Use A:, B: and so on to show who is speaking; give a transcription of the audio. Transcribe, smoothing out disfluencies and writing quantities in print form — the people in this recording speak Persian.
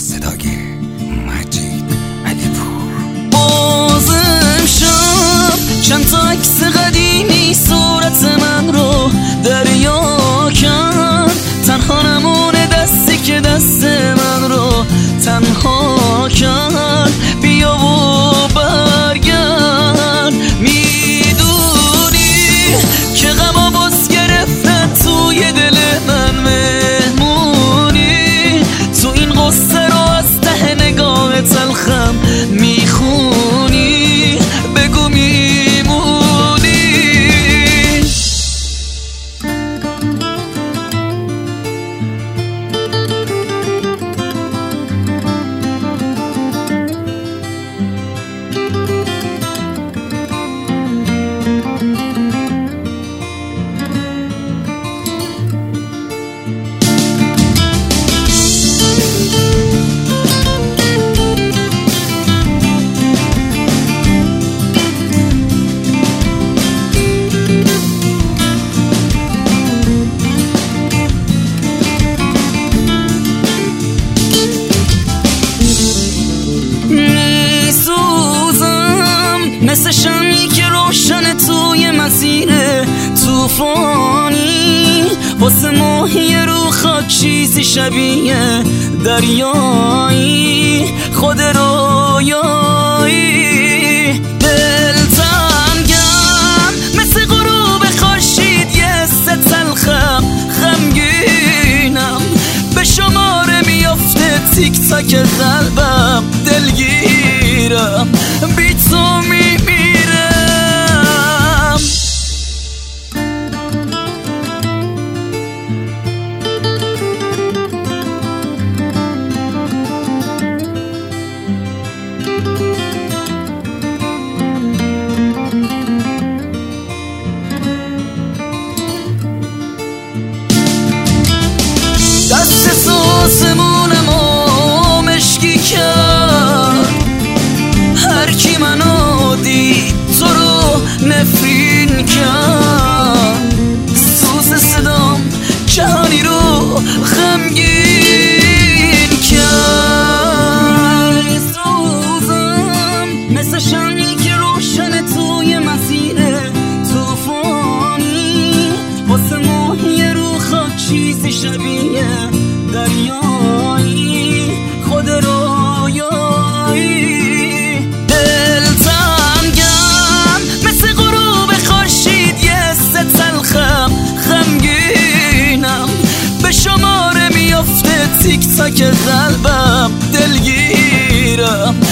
A: صدای مجید علیپور.
B: بازم شب چند تا عکس قدیمی صورت من رو دریا کرد، تنها نمونه دستی که دست من رو تنها کرد. بیا و برگرد، میدونی که غما باز گرفته توی دل من مهمونی، تو این قصه رو از ته نگاه تلخم میخونی، بگو میمونی. مثل شمی که روشن توی مسیر توفانی، واسه ماهی رو خاک چیزی شبیه دریایی، خود رویایی. دلتنگم مثل غروب خورشید، یه تلخم غمگینم، به شماره میافته تیک تاک قلبم، دلگیرم بی تو میمیرم. دست سوزمونمو مشکی کرد، هر کی منو دید تو رو نفرین کرد. سوز صدام جهانی رو غمگین کرد. سوزم مثل شمی که روشن توی مسیر توفانی، واسه ماهی رو خاک چیزی شبیه دریایی، خود رویایی. دلتنگم مثل غروب خورشید، یه تلخم غمگینم، به شماره میافته تیک تاک قلبم، دلگیرم